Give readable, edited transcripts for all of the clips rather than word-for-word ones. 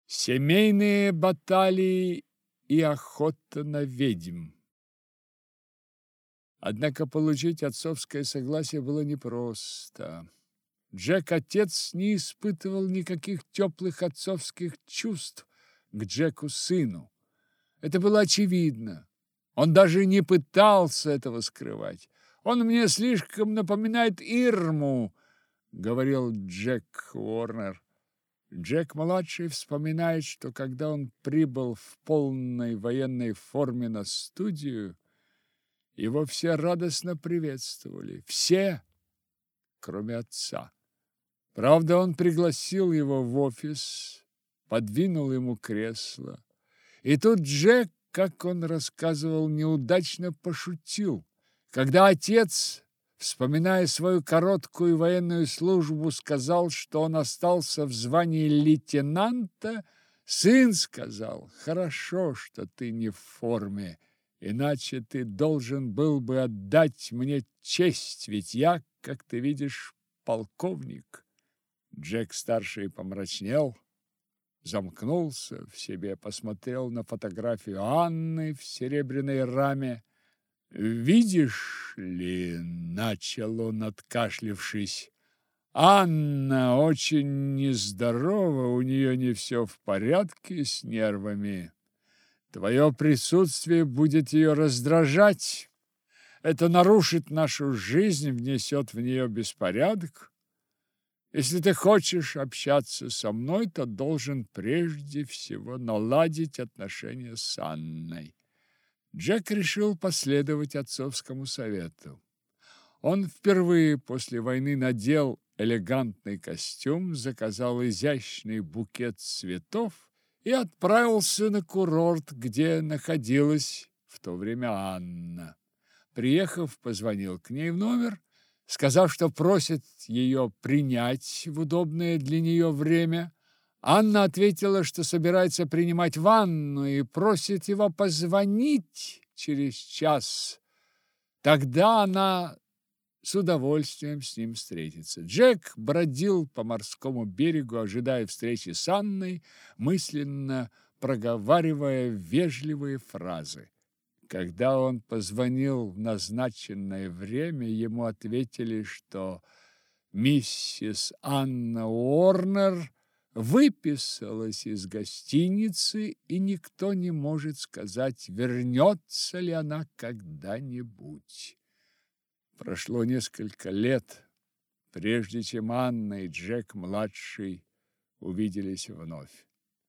Семейные баталии и охота на ведьм. Однако получить отцовское согласие было непросто. Джек-отец не испытывал никаких теплых отцовских чувств к Джеку-сыну. Это было очевидно. Он даже не пытался этого скрывать. «Он мне слишком напоминает Ирму», — говорил Джек Уорнер. Джек-младший вспоминает, что когда он прибыл в полной военной форме на студию, его все радостно приветствовали. Все, кроме отца. Правда, он пригласил его в офис, подвинул ему кресло. И тут Джек, как он рассказывал, неудачно пошутил. Когда отец, вспоминая свою короткую военную службу, сказал, что он остался в звании лейтенанта, сын сказал: «Хорошо, что ты не в форме, иначе ты должен был бы отдать мне честь, ведь я, как ты видишь, полковник». Джек-старший помрачнел, замкнулся в себе, посмотрел на фотографию Анны в серебряной раме. «Видишь ли, — начал он, откашлившись, — Анна очень нездорова, у нее не все в порядке с нервами. Твое присутствие будет ее раздражать. Это нарушит нашу жизнь, внесет в нее беспорядок. Если ты хочешь общаться со мной, то должен прежде всего наладить отношения с Анной». Джек решил последовать отцовскому совету. Он впервые после войны надел элегантный костюм, заказал изящный букет цветов и отправился на курорт, где находилась в то время Анна. Приехав, позвонил к ней в номер, сказав, что просит ее принять в удобное для нее время. Анна ответила, что собирается принимать ванну и просит его позвонить через час. Тогда она с удовольствием с ним встретится. Джек бродил по морскому берегу, ожидая встречи с Анной, мысленно проговаривая вежливые фразы. Когда он позвонил в назначенное время, ему ответили, что миссис Анна Уорнер выписалась из гостиницы, и никто не может сказать, вернется ли она когда-нибудь. Прошло несколько лет, прежде чем Анна и Джек-младший увиделись вновь.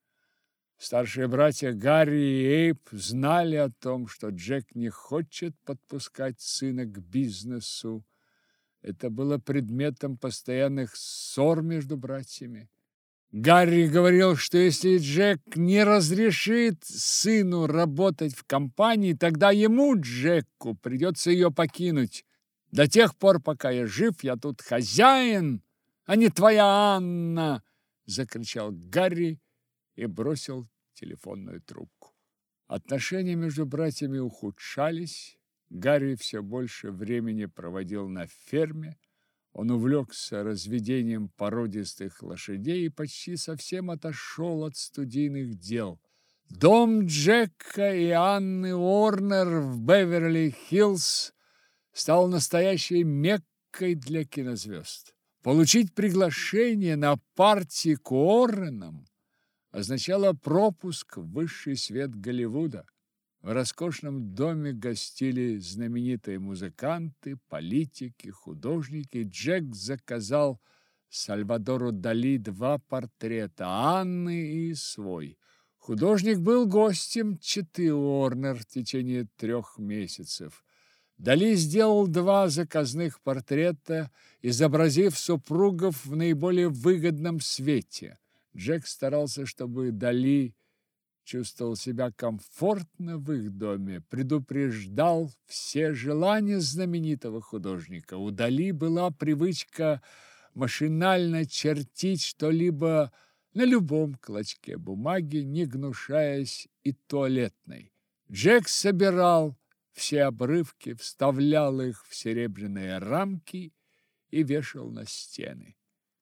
Старшие братья Гарри и Эйб знали о том, что Джек не хочет подпускать сына к бизнесу. Это было предметом постоянных ссор между братьями. Гарри говорил, что если Джек не разрешит сыну работать в компании, тогда ему, Джеку, придется ее покинуть. До тех пор, пока я жив, я тут хозяин, а не твоя Анна, закричал Гарри и бросил телефонную трубку. Отношения между братьями ухудшались. Гарри все больше времени проводил на ферме. Он увлекся разведением породистых лошадей и почти совсем отошел от студийных дел. Дом Джека и Анны Уорнер в Беверли-Хиллз стал настоящей Меккой для кинозвезд. Получить приглашение на партии к Уорренам означало пропуск в высший свет Голливуда. В роскошном доме гостили знаменитые музыканты, политики, художники. Джек заказал Сальвадору Дали 2 портрета – Анны и свой. Художник был гостем четы Уорнер в течение 3 месяцев. Дали сделал 2 заказных портрета, изобразив супругов в наиболее выгодном свете. Джек старался, чтобы Дали чувствовал себя комфортно в их доме, предупреждал все желания знаменитого художника. У Дали была привычка машинально чертить что-либо на любом клочке бумаги, не гнушаясь и туалетной. Джек собирал все обрывки, вставлял их в серебряные рамки и вешал на стены.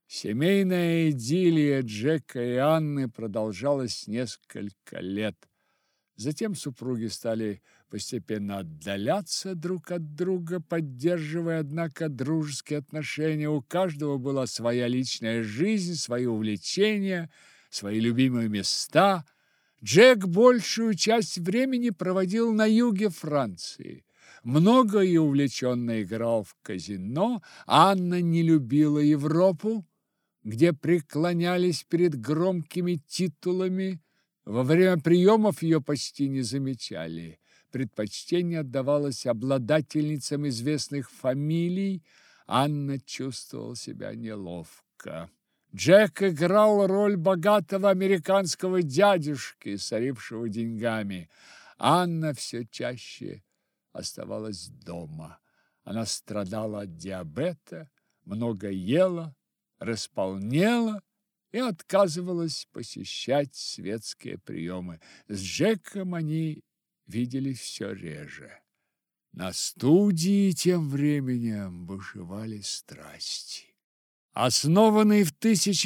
Семейная идиллия Джека и Анны продолжалась несколько лет. Затем супруги стали постепенно отдаляться друг от друга, поддерживая, однако, дружеские отношения. У каждого была своя личная жизнь, свои увлечения, свои любимые места. Джек большую часть времени проводил на юге Франции. Много и увлеченно играл в казино. Анна не любила Европу, где преклонялись перед громкими титулами. Во время приемов ее почти не замечали. Предпочтение отдавалось обладательницам известных фамилий. Анна чувствовала себя неловко. Джек играл роль богатого американского дядюшки, сорившего деньгами. Анна все чаще оставалась дома. Она страдала от диабета, много ела, располнела и отказывалась посещать светские приемы. С Джеком они виделись все реже. На студии тем временем бушевали страсти. Основанный в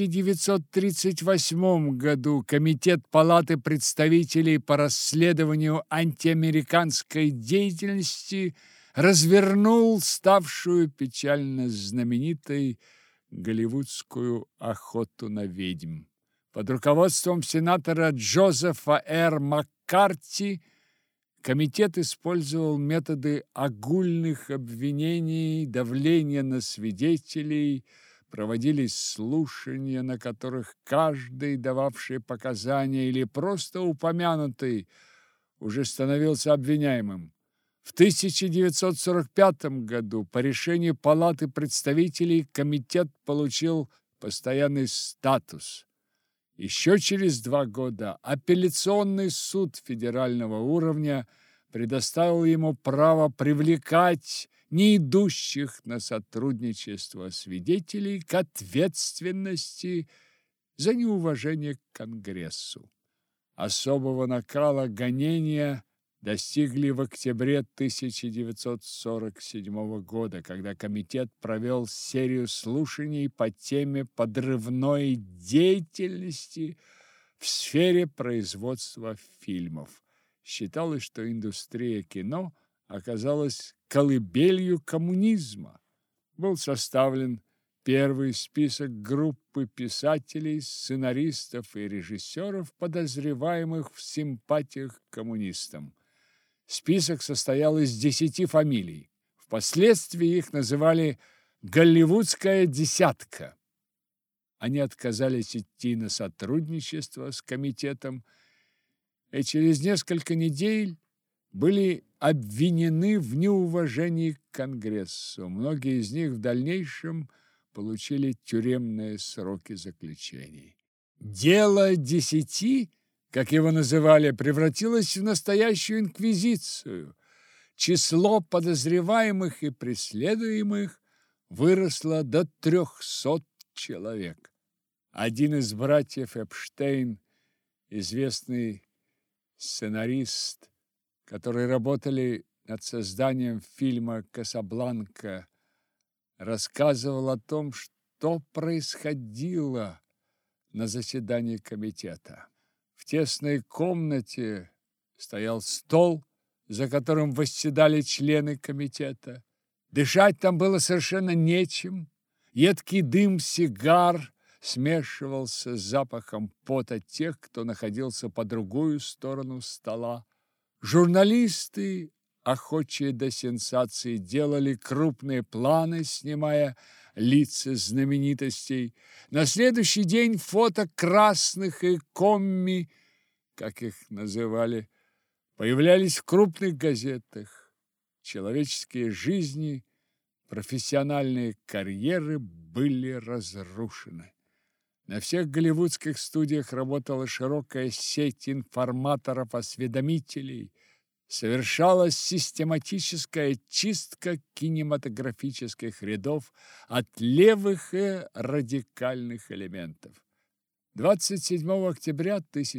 1938 году Комитет Палаты представителей по расследованию антиамериканской деятельности развернул ставшую печально знаменитой голливудскую охоту на ведьм. Под руководством сенатора Джозефа Р. Маккарти комитет использовал методы огульных обвинений, давления на свидетелей. Проводились слушания, на которых каждый, дававший показания или просто упомянутый, уже становился обвиняемым. В 1945 году по решению Палаты представителей комитет получил постоянный статус. Еще через 2 года апелляционный суд федерального уровня предоставил ему право привлекать не идущих на сотрудничество свидетелей к ответственности за неуважение к Конгрессу. Особого накала гонения достигли в октябре 1947 года, когда комитет провел серию слушаний по теме подрывной деятельности в сфере производства фильмов. Считалось, что индустрия кино оказалась колыбелью коммунизма. Был составлен первый список группы писателей, сценаристов и режиссеров, подозреваемых в симпатиях к коммунистам. Список состоял из 10 фамилий. Впоследствии их называли «Голливудская десятка». Они отказались идти на сотрудничество с комитетом и через несколько недель были обвинены в неуважении к Конгрессу. Многие из них в дальнейшем получили тюремные сроки заключений. Дело 10, как его называли, превратилось в настоящую инквизицию. Число подозреваемых и преследуемых выросло до 300 человек. Один из братьев Эпштейн, известный сценарист, которые работали над созданием фильма «Касабланка», рассказывал о том, что происходило на заседании комитета. В тесной комнате стоял стол, за которым восседали члены комитета. Дышать там было совершенно нечем. Едкий дым сигар смешивался с запахом пота тех, кто находился по другую сторону стола. Журналисты, охочие до сенсаций, делали крупные планы, снимая лица знаменитостей. На следующий день фото красных и комми, как их называли, появлялись в крупных газетах. Человеческие жизни, профессиональные карьеры были разрушены. На всех голливудских студиях работала широкая сеть информаторов-осведомителей. Совершалась систематическая чистка кинематографических рядов от левых и радикальных элементов. 27 октября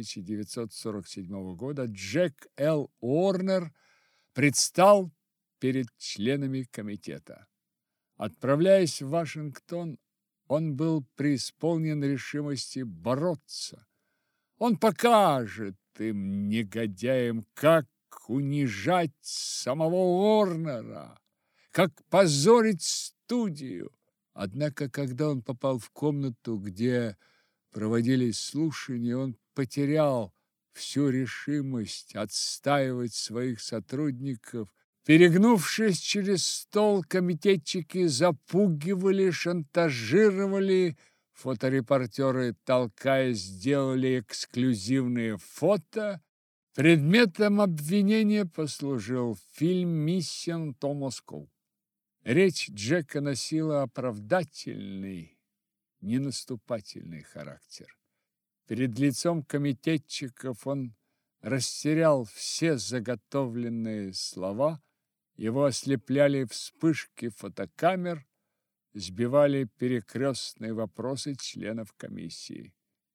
1947 года Джек Л. Уорнер предстал перед членами комитета. Отправляясь в Вашингтон, Он был преисполнен решимости бороться. Он покажет им, негодяям, как унижать самого Уорнера, как позорить студию. Однако, когда он попал в комнату, где проводились слушания, он потерял всю решимость отстаивать своих сотрудников. Перегнувшись через стол, комитетчики запугивали, шантажировали, фоторепортеры, толкаясь, сделали эксклюзивные фото. Предметом обвинения послужил фильм «Миссия то Москва». Речь Джека носила оправдательный, ненаступательный характер. Перед лицом комитетчиков он растерял все заготовленные слова, его ослепляли вспышки фотокамер, сбивали перекрестные вопросы членов комиссии.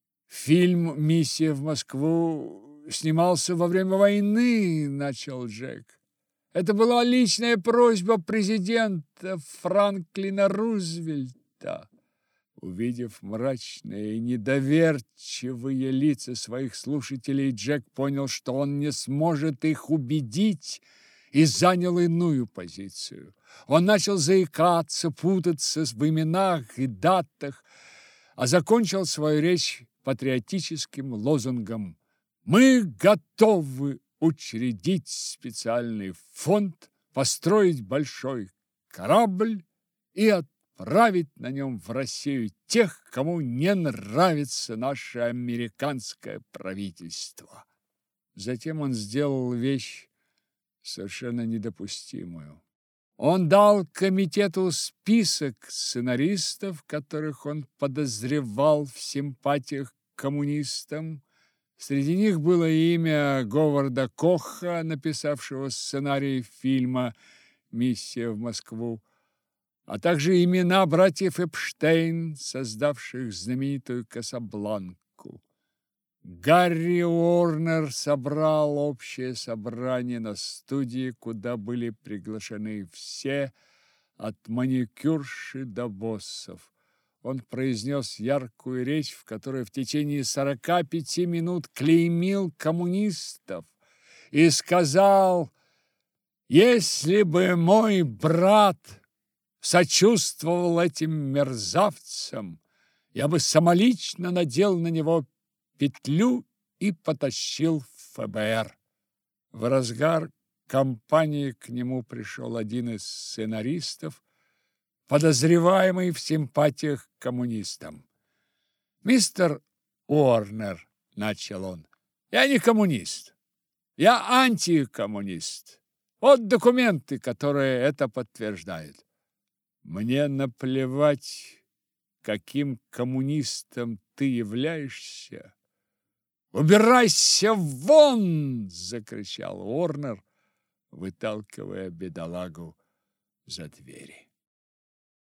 «Фильм «Миссия в Москву» снимался во время войны», – начал Джек. «Это была личная просьба президента Франклина Рузвельта». Увидев мрачные и недоверчивые лица своих слушателей, Джек понял, что он не сможет их убедить, и занял иную позицию. Он начал заикаться, путаться в именах и датах, а закончил свою речь патриотическим лозунгом: «Мы готовы учредить специальный фонд, построить большой корабль и отправить на нем в Россию тех, кому не нравится наше американское правительство». Затем он сделал вещь совершенно недопустимую. Он дал комитету список сценаристов, которых он подозревал в симпатиях к коммунистам. Среди них было имя Говарда Коха, написавшего сценарий фильма «Миссия в Москву», а также имена братьев Эпштейн, создавших знаменитую «Касабланку». Гарри Уорнер собрал общее собрание на студии, куда были приглашены все, от маникюрши до боссов. Он произнес яркую речь, в которой в течение 45 минут клеймил коммунистов и сказал: «Если бы мой брат сочувствовал этим мерзавцам, я бы самолично надел на него петлю и потащил в ФБР». В разгар кампании к нему пришел один из сценаристов, подозреваемый в симпатиях к коммунистам. «Мистер Уорнер», — начал он, — «я не коммунист, я антикоммунист. Вот документы, которые это подтверждают». «Мне наплевать, каким коммунистом ты являешься. «Убирайся вон!» – закричал Уорнер, выталкивая бедолагу за двери.